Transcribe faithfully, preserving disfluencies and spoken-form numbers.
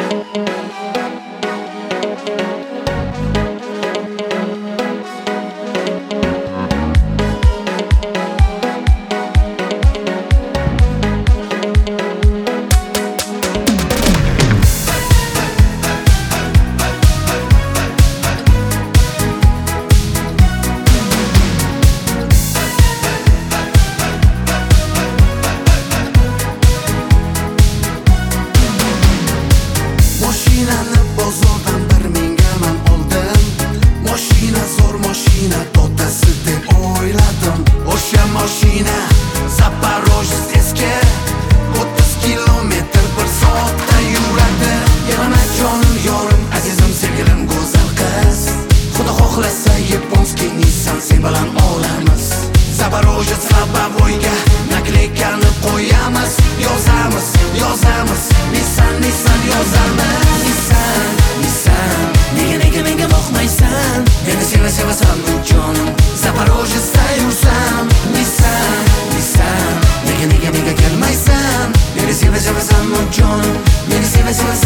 Bozordan bir mingga man oldim. Mashina zo'r mashina, totasi deb o'yladim. O'sha mashina Zaporojets eski, o'ttiz kilometr bir soatda yuradi. Yana jonim yorim, azizim, sevgilim, go'zal qiz. Xudo xohlasa yaponskiy Nissan sen bilan olamiz. Zaporojets Lobovoyga nakleykani qo'yamiz. Yozamiz, yozamiz, Nissan, Nissan yozamiz. Meni seva sevasan bu jonim, Zaporojetsda yursam. Nissan, Nissan, nega nega nega kelmaysan? Meni seva sevasan bu jonim, meni seva sevasan.